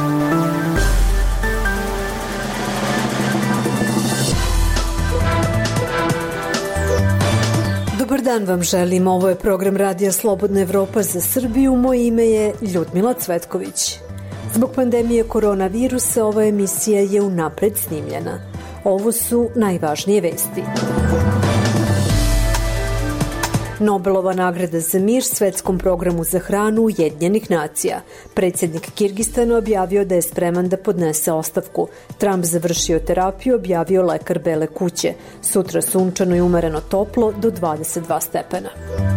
Dobar dan vam želim, ovo je program Radija Slobodna Evropa za Srbiju, moje ime je Ljudmila Cvetković. Zbog pandemije koronavirusa ova emisija je unapred snimljena. Ovo su najvažnije vesti. Nobelova nagrada za mir svetskom programu za hranu Ujedinjenih nacija. Predsjednik Kirgistana objavio da je spreman da podnese ostavku. Trump završio terapiju, objavio lekar Bele kuće. Sutra sunčano i umereno toplo do 22 stepena.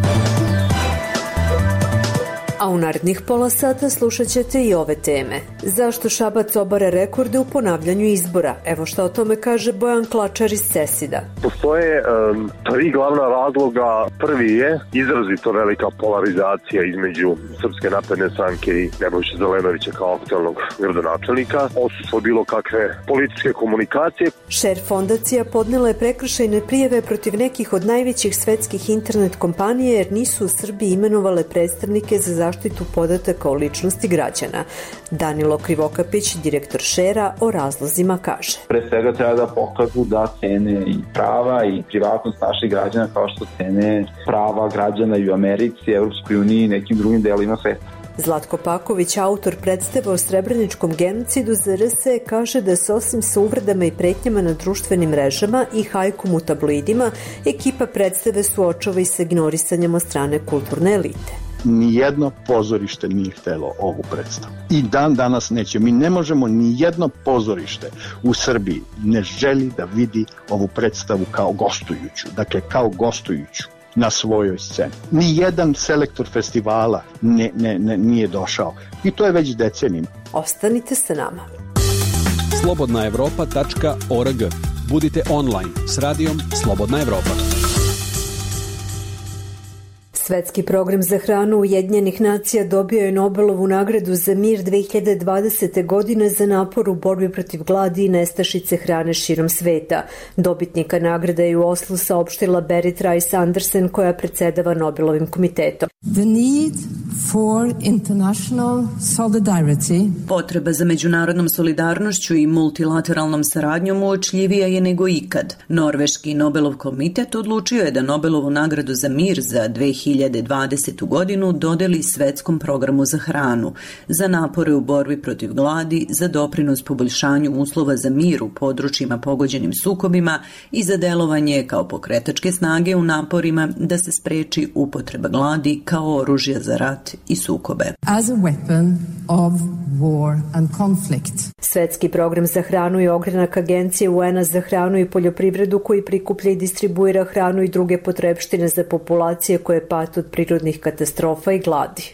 A u narednih pola sata slušat ćete i ove teme. Zašto Šabac obara rekorde u ponavljanju izbora? Evo šta o tome kaže Bojan Klačar iz Sesida. Postoje tri glavna razloga. Prvi je izrazito velika polarizacija između Srpske napredne stranke i Nebojše Zelenovića kao aktualnog gradonačelnika. Odsustvo bilo kakve političke komunikacije. Share fondacija podnela je prekršajne prijave protiv nekih od najvećih svetskih internet kompanije jer nisu u Srbiji imenovale predstavnike za zaštitu podataka o ličnosti građana. Danilo Krivokapić, direktor Share-a, o razlozima kaže. Pre svega treba da pokažu da cene i prava i privatnost naših građana kao što cene prava građana i u Americi, Evropskoj uniji i nekim drugim delima sveta. Zlatko Paković, autor predstave o srebreničkom genocidu za RSE, kaže da se osim sa uvredama i pretnjama na društvenim mrežama i hajkom u tabloidima, ekipa predstave suočava i sa ignorisanjem od strane kulturne elite. Nijedno pozorište nije htelo ovu predstavu. I dan danas neće. Mi ne možemo, nijedno pozorište u Srbiji ne želi da vidi ovu predstavu kao gostujuću. Dakle, kao gostujuću na svojoj sceni. Nijedan selektor festivala nije došao. I to je već decenijima. Ostanite sa nama. slobodnaevropa.org. Budite online s radijom Slobodna Evropa. Svetski program za hranu Ujedinjenih nacija dobio je Nobelovu nagradu za mir 2020. godine za napor u borbi protiv gladi i nestašice hrane širom sveta. Dobitnika nagrada je u Oslu saopštila Berit Reiss-Andersen koja predsjedava Nobelovim komitetom. The need for international solidarity. Potreba za međunarodnom solidarnošću i multilateralnom saradnjom uočljivija je nego ikad. Norveški Nobelov komitet odlučio je da Nobelovu nagradu za mir za 2020. godinu dodeli Svetskom programu za hranu, za napore u borbi protiv gladi, za doprinos poboljšanju uslova za mir u područjima pogođenim sukobima i za delovanje kao pokretačke snage u naporima da se spreči upotreba gladi kao oružja za rat i sukobe. As a weapon of war and conflict. Svetski program za hranu je ogranak Agencije UN-a za hranu i poljoprivredu koji prikuplja i distribuira hranu i druge potrebštine za populacije koje pate od prirodnih katastrofa i gladi.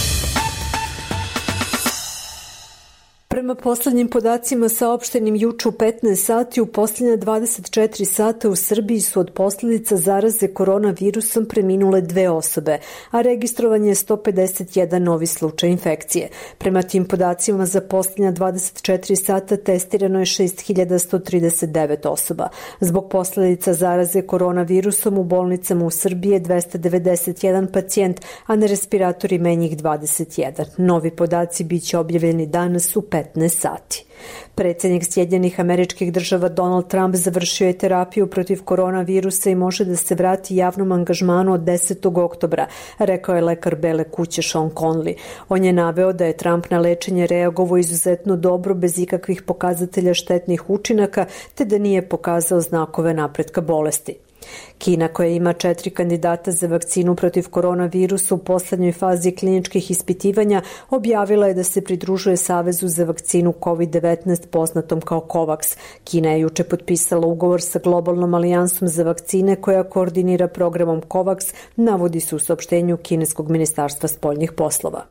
Prema poslednjim podacima saopštenim juče u 15 sati, u posljednja 24 sata u Srbiji su od posljedica zaraze koronavirusom preminule 2 osobe, a registrovan je 151 novi slučaj infekcije. Prema tim podacima za posljednja 24 sata testirano je 6139 osoba. Zbog posljedica zaraze koronavirusom u bolnicama u Srbiji je 291 pacijent, a na respiratorima je njih 21. Novi podaci biće objavljeni danas u 15 sati. Predsjednik Sjedinjenih Američkih Država Donald Trump završio je terapiju protiv koronavirusa i može da se vrati javnom angažmanu od 10. oktobra, rekao je lekar Bele kuće Sean Conley. On je naveo da je Trump na lečenje reagovao izuzetno dobro bez ikakvih pokazatelja štetnih učinaka te da nije pokazao znakove napretka bolesti. Kina, koja ima 4 kandidata za vakcinu protiv koronavirusa u poslednjoj fazi kliničkih ispitivanja, objavila je da se pridružuje Savezu za vakcinu COVID-19 poznatom kao COVAX. Kina je juče potpisala ugovor sa Globalnom alijansom za vakcine koja koordinira programom COVAX, navodi se u saopštenju kineskog ministarstva spoljnih poslova.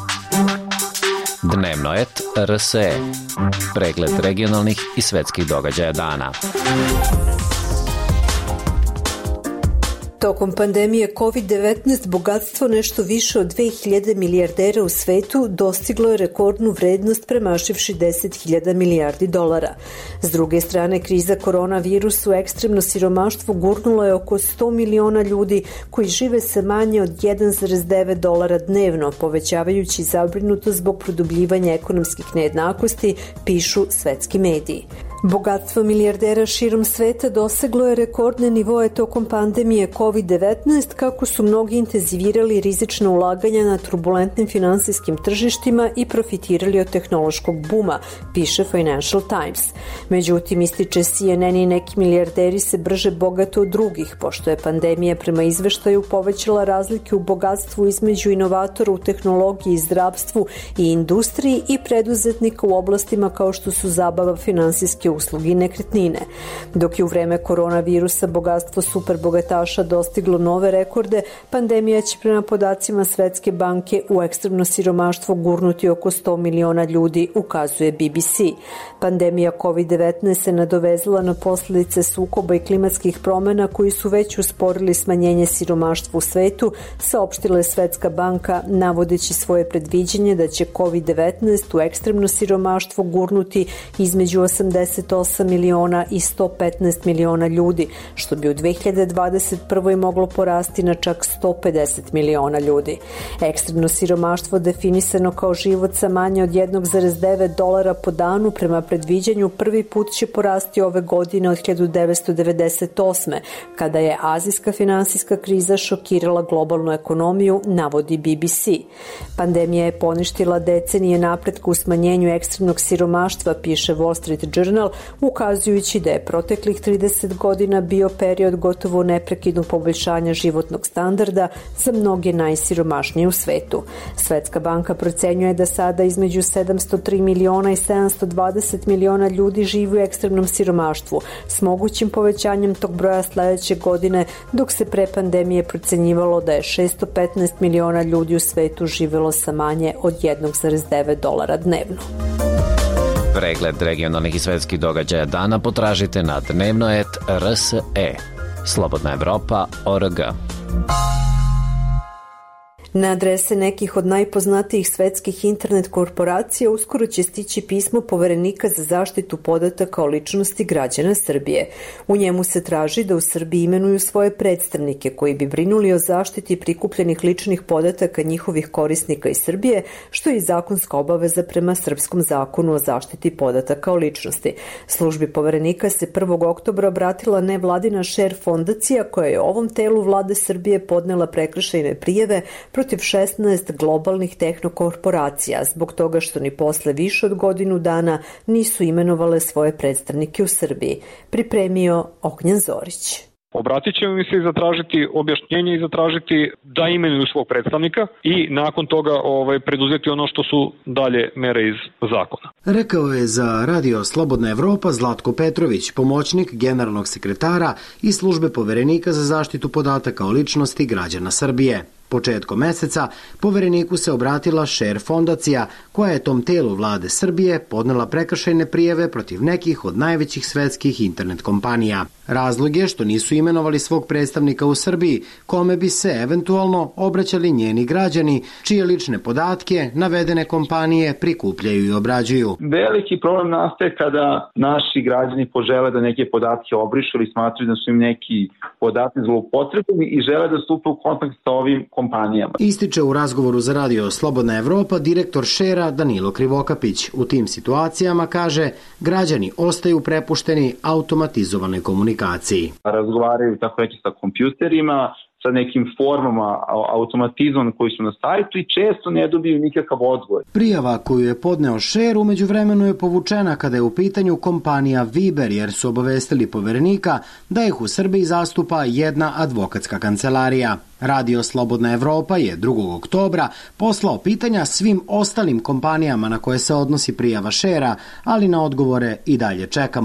Dnevnoet RSE. Pregled regionalnih i svetskih događaja dana. Tokom pandemije COVID-19 bogatstvo nešto više od 2000 milijardera u svetu dostiglo je rekordnu vrednost premašivši 10.000 milijardi dolara. S druge strane, kriza koronavirusa u ekstremno siromaštvo gurnula je oko 100 miliona ljudi koji žive sa manje od 1,9 dolara dnevno, povećavajući zabrinutost zbog produbljivanja ekonomskih nejednakosti, pišu svetski mediji. Bogatstvo milijardera širom sveta doseglo je rekordne nivoe tokom pandemije COVID-19 kako su mnogi intenzivirali rizična ulaganja na turbulentnim finansijskim tržištima i profitirali od tehnološkog buma, piše Financial Times. Međutim, ističe CNN i neki milijarderi se brže bogate od drugih, pošto je pandemija prema izveštaju povećala razlike u bogatstvu između inovatora u tehnologiji, zdravstvu i industriji i preduzetnika u oblastima kao što su zabava, finansijske usluge i nekretnine. Dok je u vreme koronavirusa bogatstvo superbogataša dostiglo nove rekorde, pandemija će prema podacima Svetske banke u ekstremno siromaštvo gurnuti oko 100 miliona ljudi, ukazuje BBC. Pandemija COVID-19 se nadovezala na posljedice sukoba i klimatskih promjena koji su već usporili smanjenje siromaštva u svetu, saopštila je Svetska banka, navodeći svoje predviđenje da će COVID-19 u ekstremno siromaštvo gurnuti između 88 miliona i 115 miliona ljudi, što bi u 2021. moglo porasti na čak 150 miliona ljudi. Ekstremno siromaštvo definisano kao život sa manje od 1,9 dolara po danu prema predviđanju prvi put će porasti ove godine od 1998. kada je azijska finansijska kriza šokirala globalnu ekonomiju, navodi BBC. Pandemija je poništila decenije napretka u smanjenju ekstremnog siromaštva, piše Wall Street Journal, ukazujući da je proteklih 30 godina bio period gotovo neprekidnog poboljšanja životnog standarda za mnoge najsiromašnije u svetu. Svetska banka procenjuje da sada između 703 miliona i 720 miliona ljudi živi u ekstremnom siromaštvu, s mogućim povećanjem tog broja sledeće godine, dok se pre pandemije procenjivalo da je 615 miliona ljudi u svetu živelo sa manje od 1,9 dolara dnevno. Pregled regionalnih i svetskih događaja dana potražite na dnevno.rs.e. Slobodna Evropa.org. Na adrese nekih od najpoznatijih svetskih internet korporacija uskoro će stići pismo Poverenika za zaštitu podataka o ličnosti građana Srbije. U njemu se traži da u Srbiji imenuju svoje predstavnike koji bi brinuli o zaštiti prikupljenih ličnih podataka njihovih korisnika iz Srbije, što je i zakonska obaveza prema Srpskom zakonu o zaštiti podataka o ličnosti. Službi Poverenika se 1. oktobra obratila nevladina Share fondacija koja je ovom telu vlade Srbije podnela prekršajne prijave protiv 16 globalnih tehnokorporacija zbog toga što ni posle više od godinu dana nisu imenovale svoje predstavnike u Srbiji. Pripremio Ognjen Zorić. Obratit ćemo mi se i zatražiti objašnjenje i zatražiti da imenuju svog predstavnika i nakon toga preduzeti ono što su dalje mere iz zakona. Rekao je za Radio Slobodna Evropa Zlatko Petrović, pomoćnik generalnog sekretara i službe Poverenika za zaštitu podataka o ličnosti građana Srbije. Početkom meseca Povereniku se obratila Share fondacija koja je tom telu vlade Srbije podnela prekršajne prijave protiv nekih od najvećih svetskih internet kompanija. Razlog je što nisu imenovali svog predstavnika u Srbiji, kome bi se eventualno obraćali njeni građani, čije lične podatke navedene kompanije prikupljaju i obrađuju. Veliki problem nastaje kada naši građani požele da neke podatke obrišu ili smatraju da su im neki podaci zloupotrebljeni i žele da stupe u kontakt sa ovim kompanijama. Ističe u razgovoru za Radio Slobodna Evropa direktor Share-a Danilo Krivokapić. U tim situacijama, kaže, građani ostaju prepušteni automatizovanoj komunikaciji. Razgovaraju tako reći sa kompjuterima, sa nekim formama automatizmom koji su na sajtu i često ne dobiju nikakav odgovor. Prijava koju je podneo Share umeđu vremenu je povučena kada je u pitanju kompanija Viber, jer su obavestili Poverenika da ih u Srbiji zastupa jedna advokatska kancelarija. Radio Slobodna Evropa je 2. oktobra poslao pitanja svim ostalim kompanijama na koje se odnosi prijava Share-a, ali na odgovore i dalje čekamo.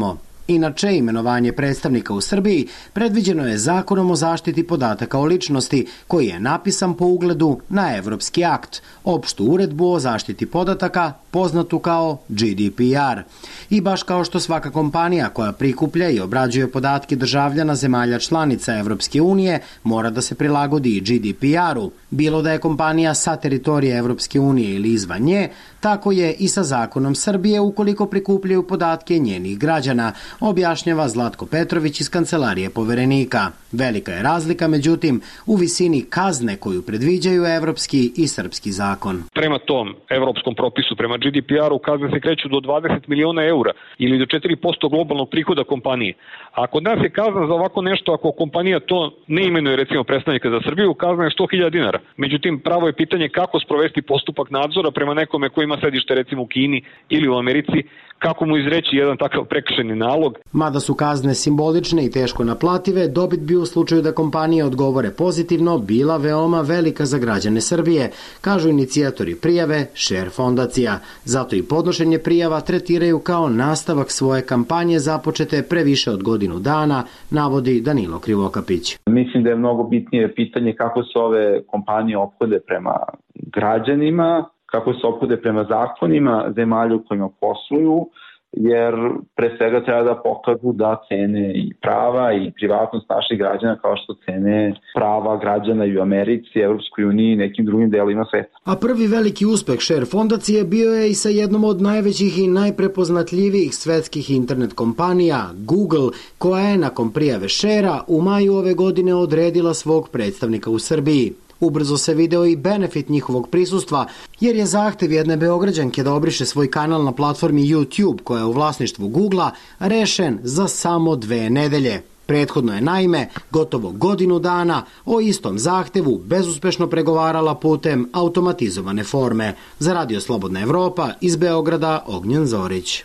Inače, imenovanje predstavnika u Srbiji predviđeno je Zakonom o zaštiti podataka o ličnosti, koji je napisan po ugledu na evropski akt, opštu uredbu o zaštiti podataka, poznatu kao GDPR. I baš kao što svaka kompanija koja prikuplja i obrađuje podatke državljana zemalja članica Evropske unije mora da se prilagodi i GDPR-u, bilo da je kompanija sa teritorije Evropske unije ili izvan nje, tako je i sa zakonom Srbije ukoliko prikupljaju podatke njenih građana, objašnjava Zlatko Petrović iz Kancelarije Poverenika. Velika je razlika, međutim, u visini kazne koju predviđaju evropski i srpski zakon. Prema tom evropskom propisu, prema GDPR-u, kazne se kreću do 20 miliona eura ili do 4% globalnog prihoda kompanije. A kod nas je kazna za ovako nešto, ako kompanija to ne imenuje, recimo predstavnika za Srbiju, kazna je 100.000 dinara. Međutim, pravo je pitanje kako sprovesti postupak nadzora prema nekome koji ima sedište recimo u Kini ili u Americi, kako mu izreći jedan takav prekršajni nalog. Mada su kazne simbolične i teško naplative, dobit bi u slučaju da kompanije odgovore pozitivno bila veoma velika za građane Srbije, kažu inicijatori prijave Share fondacija. Zato i podnošenje prijava tretiraju kao nastavak svoje kampanje započete pre više od godinu dana, navodi Danilo Krivokapić. Mislim da je mnogo bitnije pitanje kako se ove kompanije ophode prema građanima, kako se ophode prema zakonima zemalja u kojima posluju, jer pre svega treba da pokažu da cene i prava i privatnost naših građana kao što cene prava građana i u Americi, Evropskoj uniji i nekim drugim delovima sveta. A prvi veliki uspeh Share fondacije bio je i sa jednom od najvećih i najprepoznatljivijih svetskih internet kompanija, Google, koja je nakon prijave Share-a u maju ove godine odredila svog predstavnika u Srbiji. Ubrzo se video i benefit njihovog prisustva, jer je zahtev jedne Beograđanke da obriše svoj kanal na platformi YouTube, koja je u vlasništvu Googlea, rešen za samo 2 nedelje. Prethodno je naime gotovo godinu dana o istom zahtevu bezuspešno pregovarala putem automatizovane forme. Za Radio Slobodna Evropa iz Beograda, Ognjen Zorić.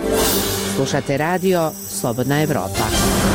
Slušate Radio Slobodna Evropa.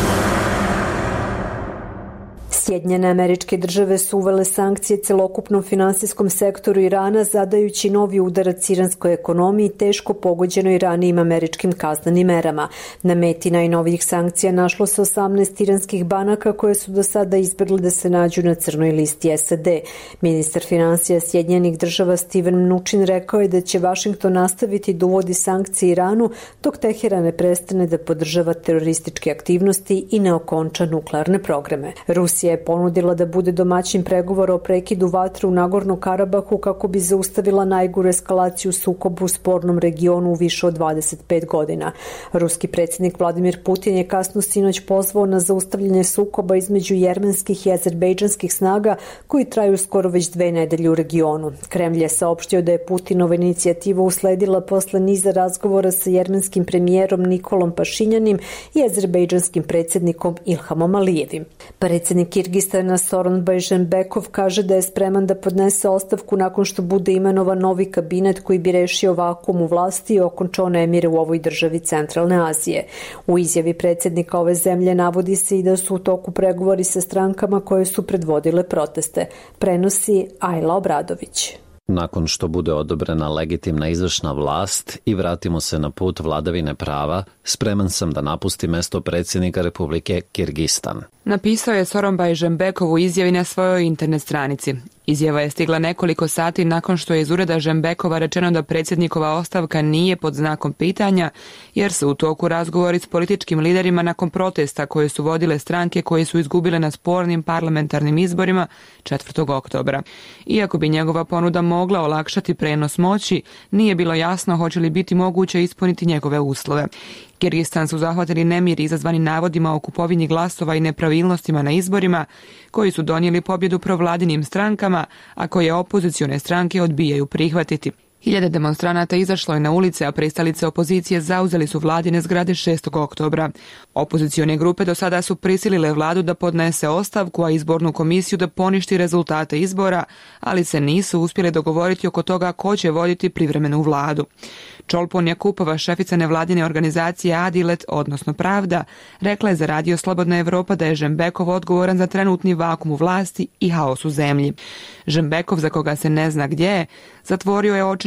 Sjedinjene Američke Države su uvele sankcije celokupnom finansijskom sektoru Irana, zadajući novi udarac iranskoj ekonomiji, teško pogođenoj ranijim američkim kaznenim merama. Na meti najnovijih sankcija našlo se 18 iranskih banaka koje su do sada izbjegle da se nađu na crnoj listi SAD. Ministar finansija Sjedinjenih Država Steven Mnuchin rekao je da će Vašington nastaviti da uvodi sankcije Iranu dok Teheran ne prestane da podržava terorističke aktivnosti i ne okonča nuklearne programe. Rusija je ponudila da bude domaćin pregovora o prekidu vatre u Nagornom Karabahu kako bi zaustavila najgoru eskalaciju sukoba u spornom regionu u više od 25 godina. Ruski predsjednik Vladimir Putin je kasno sinoć pozvao na zaustavljanje sukoba između jermenskih i azerbejdžanskih snaga koji traju skoro već 2 nedelje u regionu. Kremlj je saopštio da je Putinova inicijativa usledila posle niza razgovora sa jermenskim premijerom Nikolom Pašinjanim i azerbejdžanskim predsjednikom Ilhamom Alijevim. Predsjednik Kirgistana Sooronbay Jeenbekov kaže da je spreman da podnese ostavku nakon što bude imenovan novi kabinet koji bi rešio vakuum u vlasti i okončao nemire u ovoj državi Centralne Azije. U izjavi predsjednika ove zemlje navodi se i da su u toku pregovori sa strankama koje su predvodile proteste. Prenosi Ajla Obradović. Nakon što bude odobrena legitimna izvršna vlast i vratimo se na put vladavine prava, spreman sam da napustim mesto predsjednika Republike Kirgistan. Napisao je Sooronbay Jeenbekov u izjavi na svojoj internet stranici. Izjava je stigla nekoliko sati nakon što je iz ureda Jeenbekova rečeno da predsjednikova ostavka nije pod znakom pitanja, jer su u toku razgovori s političkim liderima nakon protesta koje su vodile stranke koje su izgubile na spornim parlamentarnim izborima 4. oktobra. Iako bi njegova ponuda mogla olakšati prenos moći, nije bilo jasno hoće li biti moguće ispuniti njegove uslove. Kirgistan su zahvatili nemiri izazvani navodima o kupovini glasova i nepravilnostima na izborima, koji su donijeli pobjedu provladinim strankama, a koje opozicione stranke odbijaju prihvatiti. Hiljade demonstranata izašlo je na ulice, a pristalice opozicije zauzeli su vladine zgrade 6. oktobra. Opozicione grupe do sada su prisilile vladu da podnese ostavku, a izbornu komisiju da poništi rezultate izbora, ali se nisu uspjeli dogovoriti oko toga ko će voditi privremenu vladu. Čolpon Jakupova, šefica nevladine organizacije Adilet, odnosno Pravda, rekla je za Radio Slobodna Evropa da je Jeenbekov odgovoran za trenutni vakum u vlasti i haos u zemlji. Jeenbekov, za koga se ne zna gdje je, zatvorio je oči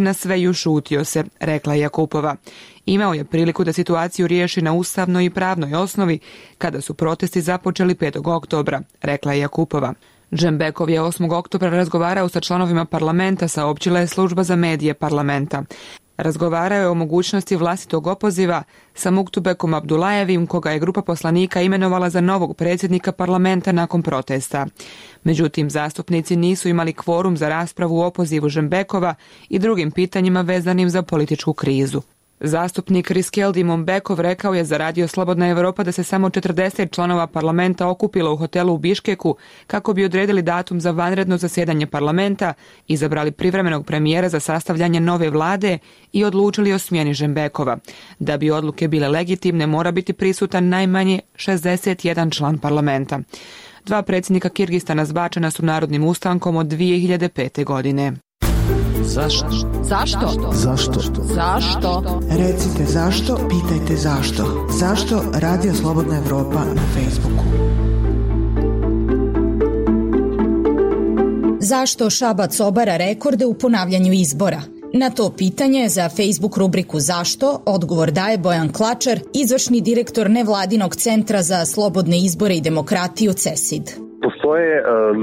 reći na sve i ušutio se, rekla Jakupova. Imao je priliku da situaciju riješi na ustavnoj i pravnoj osnovi kada su protesti započeli 5. oktobra, rekla je Jakupova. Džembekov je 8. oktobra razgovarao sa članovima parlamenta, saopćila je služba za medije parlamenta. Razgovarao je o mogućnosti vlastitog opoziva sa Muktubekom Abdulajevim, koga je grupa poslanika imenovala za novog predsjednika parlamenta nakon protesta. Međutim, zastupnici nisu imali kvorum za raspravu o opozivu Džembekova i drugim pitanjima vezanim za političku krizu. Zastupnik Riskeldi Mombekov rekao je za Radio Slobodna Evropa da se samo 40 članova parlamenta okupilo u hotelu u Biškeku kako bi odredili datum za vanredno zasjedanje parlamenta, izabrali privremenog premijera za sastavljanje nove vlade i odlučili o smjeni Džembekova. Da bi odluke bile legitimne, mora biti prisutan najmanje 61 član parlamenta. 2 predsjednika Kirgistana zbačena su narodnim ustankom od 2005. godine. Zašto? Zašto? Zašto? Zašto? Recite zašto, pitajte zašto. Zašto Radio Slobodna Evropa na Facebooku? Zašto Šabac obara rekorde u ponavljanju izbora? Na to pitanje za Facebook rubriku Zašto odgovor daje Bojan Klačar, izvršni direktor nevladinog centra za slobodne izbore i demokratiju CESID. Postoje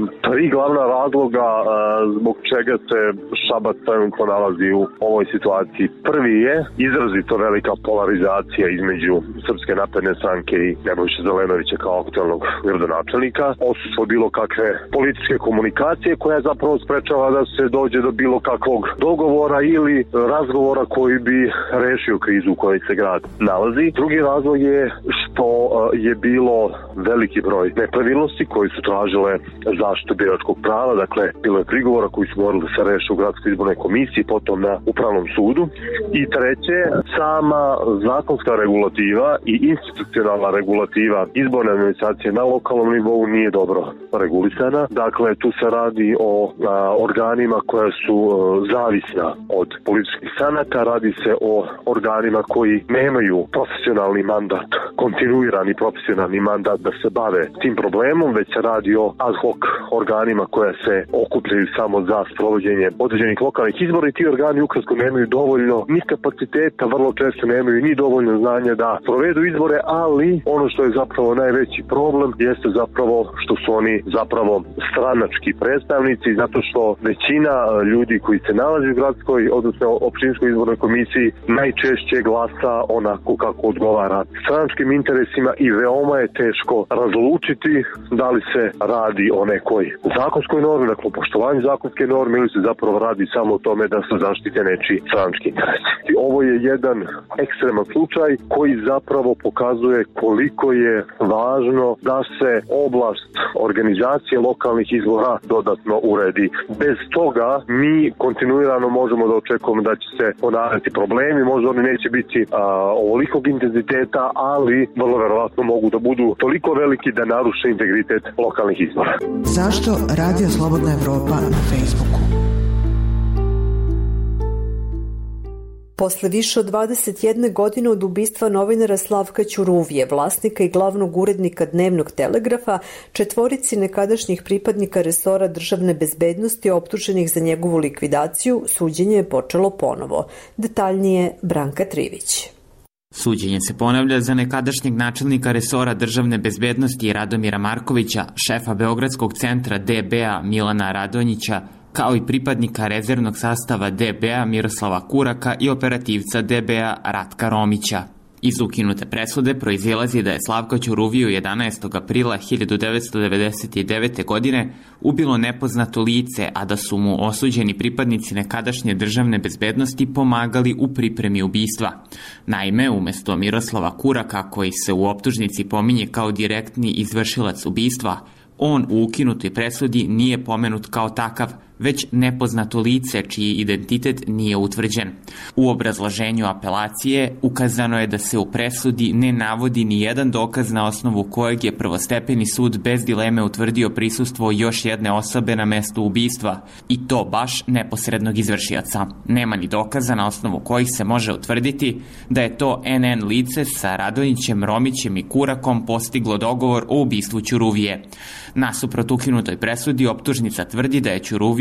3 glavna razloga zbog čega se Šabac trenutno nalazi u ovoj situaciji. Prvi je izrazito velika polarizacija između Srpske napredne stranke i Nebojše Zelenovića kao aktualnog gradonačelnika. Odsustvo bilo kakve političke komunikacije koja zapravo sprečava da se dođe do bilo kakvog dogovora ili razgovora koji bi rešio krizu u kojoj se grad nalazi. Drugi razlog je što je bilo veliki broj nepravilnosti koji su tražile zaštitu biračkog prava, dakle bilo je prigovora koji su morali da se reše u Gradskoj izbornoj komisiji, potom na Upravnom sudu. I treće, sama zakonska regulativa i institucionalna regulativa izborne administracije na lokalnom nivou nije dobro regulisana. Dakle, tu se radi o organima koja su zavisna od političkih stranaka, radi se o organima koji nemaju profesionalni mandat, kontinuirani profesionalni mandat da se bave tim problemom, već se radi o ad hoc organima koja se okupljaju samo za sprovođenje određenih lokalnih izbora i ti organi ukratko nemaju dovoljno ni kapaciteta, vrlo često nemaju ni dovoljno znanja da provedu izbore, ali ono što je zapravo najveći problem jeste zapravo što su oni zapravo stranački predstavnici, zato što većina ljudi koji se nalazi u gradskoj, odnosno općinskoj izbornoj komisiji najčešće glasa onako kako odgovara stranačkim interesima i veoma je teško razlučiti da li se radi o nekoj zakonskoj normi, dakle o poštovanju zakonske norme ili se zapravo radi samo o tome da se zaštite nečiji stranački interesi. Ovo je jedan ekstreman slučaj koji zapravo pokazuje koliko je važno da se oblast organizacije lokalnih izbora dodatno uredi. Bez toga mi kontinuirano možemo da očekujemo da će se ponavljati problemi, možda oni neće biti ovolikog intenziteta, ali vrlo verovatno mogu da budu toliko veliki da naruše integritet lokalnih izbora. Zašto Radio Slobodna Evropa na Facebooku? Posle više od 21 godine od ubistva novinara Slavka Ćuruvije, vlasnika i glavnog urednika Dnevnog telegrafa, 4 nekadašnjih pripadnika resora državne bezbednosti optuženih za njegovu likvidaciju, suđenje je počelo ponovo. Detaljnije Branka Trivić. Suđenje se ponavlja za nekadašnjeg načelnika resora državne bezbednosti Radomira Markovića, šefa Beogradskog centra DB-a Milana Radonjića, kao i pripadnika rezervnog sastava DB-a Miroslava Kuraka i operativca DB-a Ratka Romića. Iz ukinute presude proizilazi da je Slavka Ćuruviju 11. aprila 1999. godine ubilo nepoznato lice, a da su mu osuđeni pripadnici nekadašnje državne bezbednosti pomagali u pripremi ubistva. Naime, umesto Miroslava Kuraka, koji se u optužnici pominje kao direktni izvršilac ubistva, on u ukinutoj presudi nije pomenut kao takav, već nepoznato lice čiji identitet nije utvrđen. U obrazloženju apelacije ukazano je da se u presudi ne navodi ni jedan dokaz na osnovu kojeg je prvostepeni sud bez dileme utvrdio prisustvo još jedne osobe na mestu ubistva, i to baš neposrednog izvršioca. Nema ni dokaza na osnovu kojih se može utvrditi da je to NN lice sa Radonjićem, Romićem i Kurakom postiglo dogovor o ubistvu Ćuruvije. Nasuprot ukinutoj presudi, optužnica tvrdi da je Ćuruviju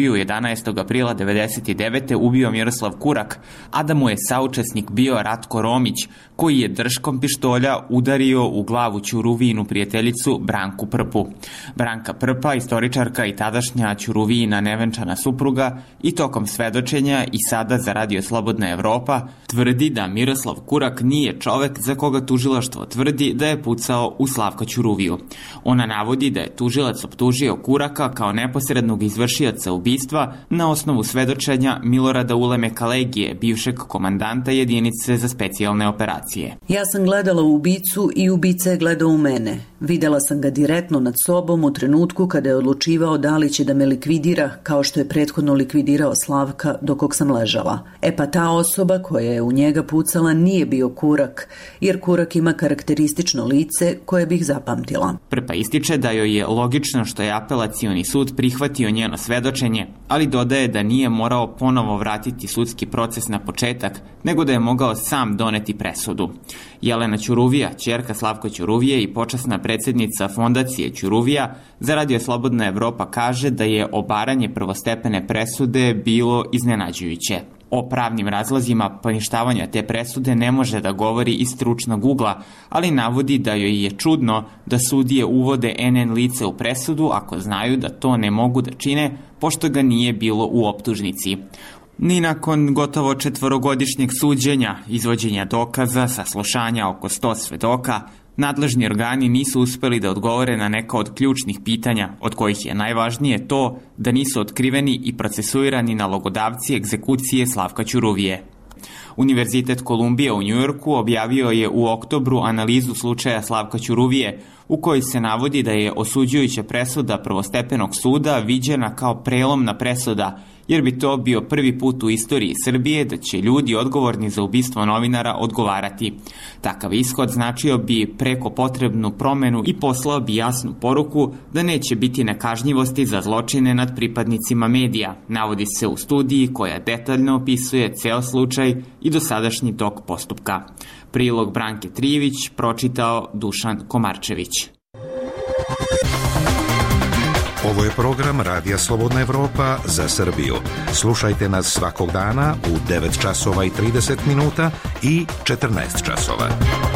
Ćuruviju 11. aprila 1999. ubio Miroslav Kurak, a da mu je saučesnik bio Ratko Romić, koji je držkom pištolja udario u glavu Ćuruvijinu prijateljicu Branku Prpu. Branka Prpa, istoričarka i tadašnja Ćuruvijina nevenčana supruga, i tokom svedočenja i sada za Radio Slobodna Evropa tvrdi da Miroslav Kurak nije čovek za koga tužilaštvo tvrdi da je pucao u Slavka Ćuruviju. Ona navodi da je tužilac optužio Kuraka kao neposrednog izvršioca ubistva na osnovu svedočenja Milorada Uleme Kalegije, bivšeg komandanta jedinice za specijalne operacije. Ja sam gledala u ubicu i ubica je gledao u mene. Videla sam ga direktno nad sobom u trenutku kada je odlučivao da li će da me likvidira kao što je prethodno likvidirao Slavka dok sam ležala. Pa ta osoba koja je u njega pucala nije bio Kurak, jer Kurak ima karakteristično lice koje bih zapamtila. Prpa ističe da joj je logično što je apelacioni sud prihvatio njeno svedočenje, ali dodaje da nije morao ponovo vratiti sudski proces na početak, nego da je mogao sam doneti presudu. Jelena Ćuruvija, ćerka Slavka Ćuruvije i počasna predsjednica fondacije Ćuruvija, za Radio Slobodna Evropa kaže da je obaranje prvostepene presude bilo iznenađujuće. O pravnim razlozima poništavanja te presude ne može da govori iz stručnog ugla, ali navodi da joj je čudno da sudije uvode NN lice u presudu ako znaju da to ne mogu da čine, pošto ga nije bilo u optužnici. Ni nakon gotovo 4-godišnjeg suđenja, izvođenja dokaza, saslušanja oko 100 svedoka, nadležni organi nisu uspeli da odgovore na neka od ključnih pitanja, od kojih je najvažnije to da nisu otkriveni i procesuirani nalogodavci egzekucije Slavka Ćuruvije. Univerzitet Kolumbija u Njujorku objavio je u oktobru analizu slučaja Slavka Ćuruvije, u kojoj se navodi da je osuđujuća presuda prvostepenog suda viđena kao prelomna presuda, jer bi to bio prvi put u istoriji Srbije da će ljudi odgovorni za ubistvo novinara odgovarati. Takav ishod značio bi preko potrebnu promenu i poslao bi jasnu poruku da neće biti nekažnjivosti za zločine nad pripadnicima medija, navodi se u studiji koja detaljno opisuje ceo slučaj i dosadašnji tok postupka. Prilog Branke Trijević pročitao Dušan Komarčević. Ovo je program Radija Slobodna Evropa za Srbiju. Slušajte nas svakog dana u 9 časova i 30 minuta i 14 časova.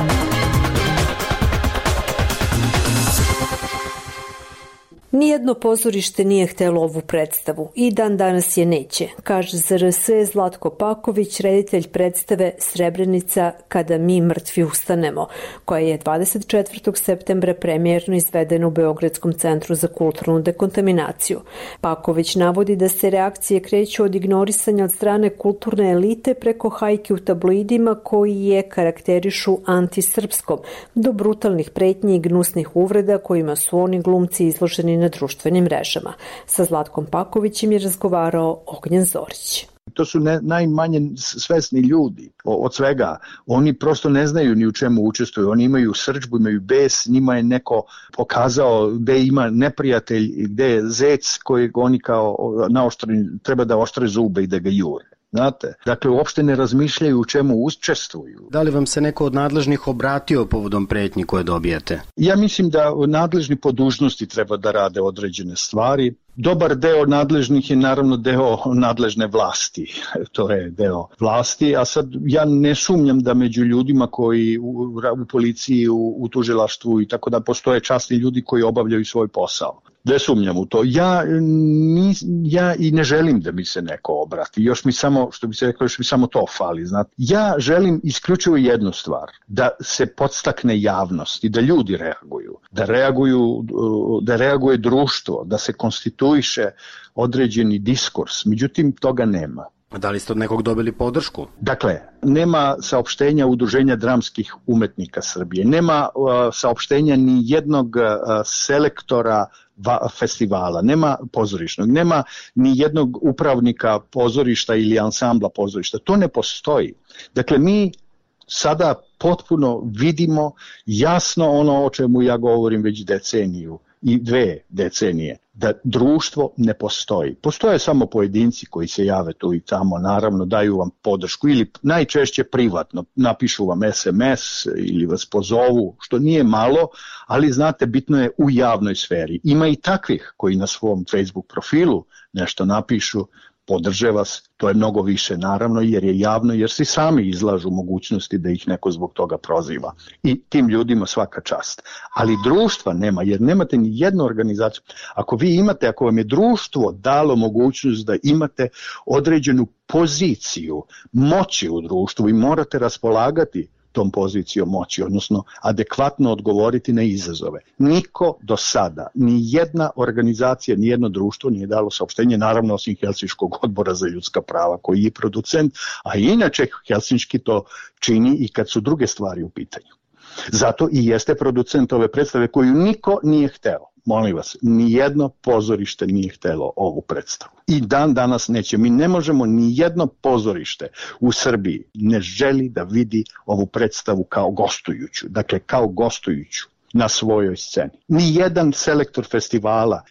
Nijedno pozorište nije htelo ovu predstavu i dan danas je neće, kaže za RS Zlatko Paković, reditelj predstave Srebrenica kada mi mrtvi ustanemo, koja je 24. septembra premijerno izvedena u Beogradskom centru za kulturnu dekontaminaciju. Paković navodi da se reakcije kreću od ignorisanja od strane kulturne elite preko hajke u tabloidima koji je karakterišu antisrpskom, do brutalnih pretnji i gnusnih uvreda kojima su oni glumci izloženi na društvenim mrežama. Sa Zlatkom Pakovićem je razgovarao Ognjen Zorić. To su najmanje svesni ljudi od svega. Oni prosto ne znaju ni u čemu učestvuju. Oni imaju srdžbu, imaju bes, njima je neko pokazao gde ima neprijatelj, gde je zec kojeg oni kao treba da oštre zube i da ga jure. Znate, dakle, uopšte ne razmišljaju u čemu učestvuju. Da li vam se neko od nadležnih obratio povodom pretnji koje dobijate? Ja mislim da nadležni po dužnosti treba da rade određene stvari. Dobar deo nadležnih je naravno deo nadležne vlasti, to je deo vlasti, a sad ja ne sumnjam da među ljudima koji u policiji, u tužilaštvu i tako da postoje časni ljudi koji obavljaju svoj posao. Ne sumnjam u to. Ja i ne želim da mi se neko obrati. Još mi samo, što bi se rekao, još mi samo to fali. Znate. Ja želim isključivo jednu stvar, da se podstakne javnost i da ljudi reaguju. Da reaguje društvo, da se konstituiše određeni diskurs. Međutim, toga nema. Da li ste od nekog dobili podršku? Dakle, nema saopštenja Udruženja dramskih umetnika Srbije, nema saopštenja ni jednog selektora festivala, nema pozorišnog, nema ni jednog upravnika pozorišta ili ansambla pozorišta. To ne postoji. Dakle, mi sada potpuno vidimo jasno ono o čemu ja govorim već deceniju. i 2 decenije da društvo ne postoji. Postoje samo pojedinci koji se jave tu i tamo, naravno daju vam podršku ili najčešće privatno, napišu vam SMS ili vas pozovu, što nije malo, ali znate, bitno je u javnoj sferi. Ima i takvih koji na svom Facebook profilu nešto napišu, podrže vas, to je mnogo više naravno jer je javno, jer si sami izlažu mogućnosti da ih neko zbog toga proziva. I tim ljudima svaka čast. Ali društva nema, jer nemate ni jednu organizaciju. Ako vam je društvo dalo mogućnost da imate određenu poziciju moći u društvu i morate raspolagati tom pozicijom moći, odnosno adekvatno odgovoriti na izazove. Niko do sada, ni jedna organizacija, ni jedno društvo nije dalo saopštenje, naravno osim Helsinškog odbora za ljudska prava koji je producent, a inače Helsinški to čini i kad su druge stvari u pitanju. Zato i jeste producent ove predstave koju niko nije hteo. Molim vas, nijedno pozorište nije htelo ovu predstavu. I dan danas neće. Mi ne možemo, nijedno pozorište u Srbiji ne želi da vidi ovu predstavu kao gostujuću. Dakle, kao gostujuću na svojoj sceni. Nijedan selektor festivala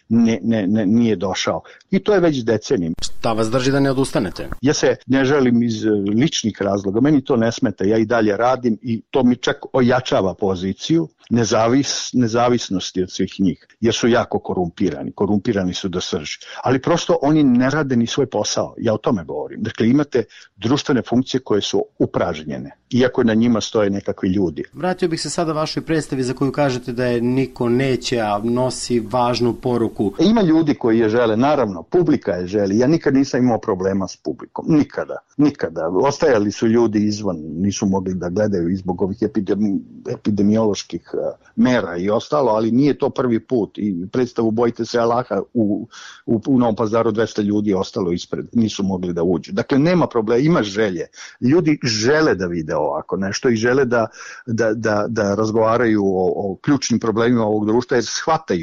nije došao. I to je već decenijima. Šta vas drži da ne odustanete? Ja se ne želim iz ličnih razloga. Meni to ne smeta. Ja i dalje radim i to mi čak ojačava poziciju nezavisnosti od svih njih. Jer su jako korumpirani. Korumpirani su do srži. Ali prosto oni ne rade ni svoj posao. Ja o tome govorim. Dakle, imate društvene funkcije koje su upražnjene. Iako na njima stoje nekakvi ljudi. Vratio bih se sada vašoj predstavi za koju kažete da je niko neće, a nosi važnu poruku. Ima ljudi koji je žele, naravno, publika je želi. Ja nikad nisam imao problema s publikom. Nikada. Ostajali su ljudi izvan, nisu mogli da gledaju i zbog ovih epidemioloških mera i ostalo, ali nije to prvi put. I predstavu Bojite se Allaha u Novom Pazaru 200 ljudi je ostalo ispred, nisu mogli da uđu. Dakle, nema problema, ima želje. Ljudi žele da vide ovako nešto i žele da razgovaraju o ključnim problemima ovog društva jer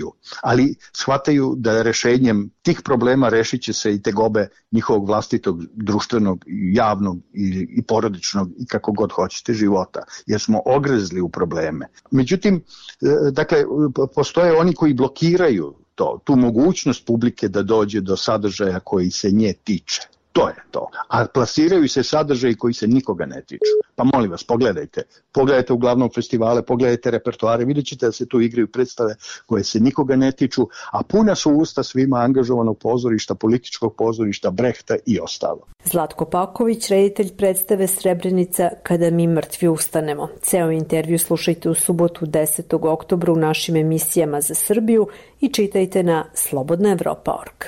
shvataju da rešenjem tih problema rešit će se i tegobe njihovog vlastitog društvenog, javnog i porodičnog i kako god hoćete života, jer smo ogrezli u probleme. Međutim, dakle, postoje oni koji blokiraju tu mogućnost publike da dođe do sadržaja koji se nje tiče. To je to. A plasiraju se sadržaji koji se nikoga ne tiču. Pa molim vas, pogledajte uglavnom festivale, pogledajte repertoare, vidjet ćete da se tu igraju predstave koje se nikoga ne tiču, a puna su usta svima angažovanog pozorišta, političkog pozorišta, Brehta i ostalo. Zlatko Paković, reditelj predstave Srebrenica Kada mi mrtvi ustanemo. Ceo intervju slušajte u subotu 10. oktobra u našim emisijama za Srbiju i čitajte na slobodnaevropa.org.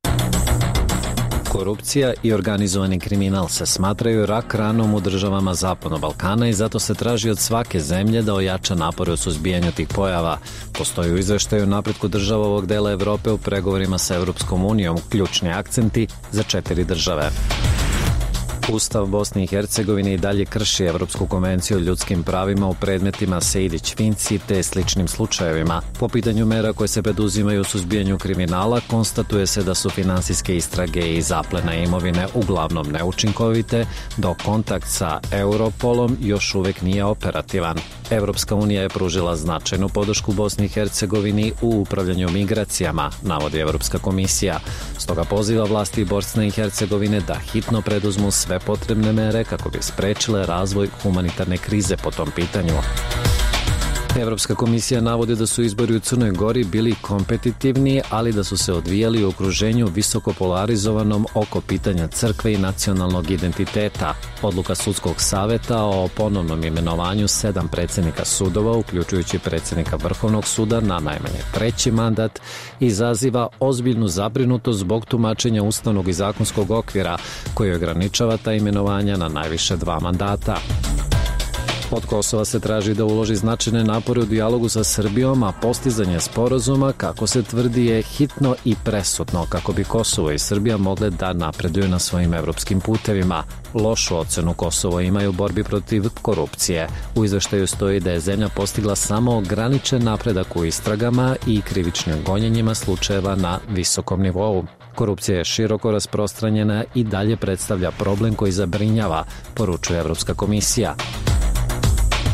Korupcija i organizovani kriminal se smatraju rak ranom u državama Zapadnog Balkana i zato se traži od svake zemlje da ojača napore u suzbijanju tih pojava. Postoji u izveštaju napretku država ovog dela Evrope u pregovorima sa Evropskom unijom ključni akcenti za 4 države. Ustav Bosne i Hercegovine i dalje krši Evropsku konvenciju o ljudskim pravima u predmetima Sejdić-Finci te sličnim slučajevima. Po pitanju mera koje se preduzimaju u suzbijanju kriminala, konstatuje se da su finansijske istrage i zaplena imovine uglavnom neučinkovite, dok kontakt sa Europolom još uvek nije operativan. Evropska unija je pružila značajnu podršku Bosni i Hercegovini u upravljanju migracijama, navodi Evropska komisija. Stoga poziva vlasti Bosne i Hercegovine da hitno preduzmu sve potrebne mere kako bi sprečile razvoj humanitarne krize po tom pitanju. Evropska komisija navodi da su izbori u Crnoj Gori bili kompetitivni, ali da su se odvijali u okruženju visoko polarizovanom oko pitanja crkve i nacionalnog identiteta. Odluka sudskog saveta o ponovnom imenovanju 7 predsjednika sudova, uključujući predsjednika Vrhovnog suda na najmanje 3. mandat, izaziva ozbiljnu zabrinutost zbog tumačenja ustavnog i zakonskog okvira koji ograničava ta imenovanja na najviše 2 mandata. Od Kosova se traži da uloži značajne napore u dijalogu sa Srbijom, a postizanje sporazuma, kako se tvrdi, je hitno i presudno kako bi Kosovo i Srbija mogle da napreduju na svojim evropskim putevima. Lošu ocenu Kosovo imaju u borbi protiv korupcije. U izveštaju stoji da je zemlja postigla samo ograničen napredak u istragama i krivičnim gonjenjima slučajeva na visokom nivou. Korupcija je široko rasprostranjena i dalje predstavlja problem koji zabrinjava, poručuje Evropska komisija.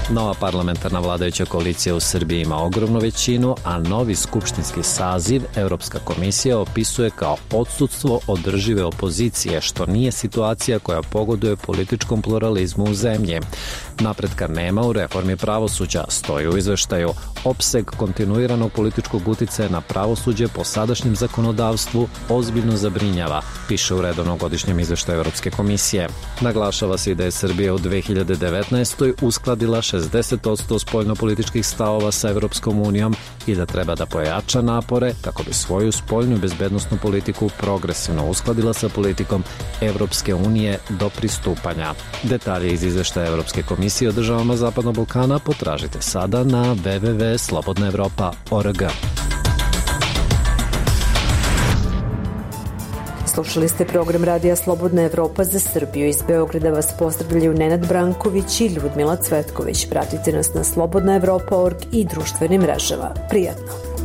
Nova parlamentarna vladajuća koalicija u Srbiji ima ogromnu većinu, a novi skupštinski saziv Evropska komisija opisuje kao odsudstvo održive opozicije, što nije situacija koja pogoduje političkom pluralizmu u zemlji. Napretka nema u reformi pravosuđa, stoji u izveštaju. Opseg kontinuiranog političkog uticaja na pravosuđe po sadašnjem zakonodavstvu ozbiljno zabrinjava, piše u redovnom godišnjem izveštaju Evropske komisije. Naglašava se i da je Srbija u 2019. uskladila 60% spoljnopolitičkih stavova sa Evropskom unijom i da treba da pojača napore kako bi svoju spoljnu i bezbednosnu politiku progresivno uskladila sa politikom Evropske unije do pristupanja. Detalje iz izveštaja Evropske komisije o državama Zapadnog Balkana potražite sada na www.slobodnaevropa.org. Slušali ste program Radija Slobodna Evropa za Srbiju. Iz Beograda vas pozdravljaju Nenad Branković i Ljudmila Cvetković. Pratite nas na slobodnaevropa.org i društvenim mrežama. Prijatno!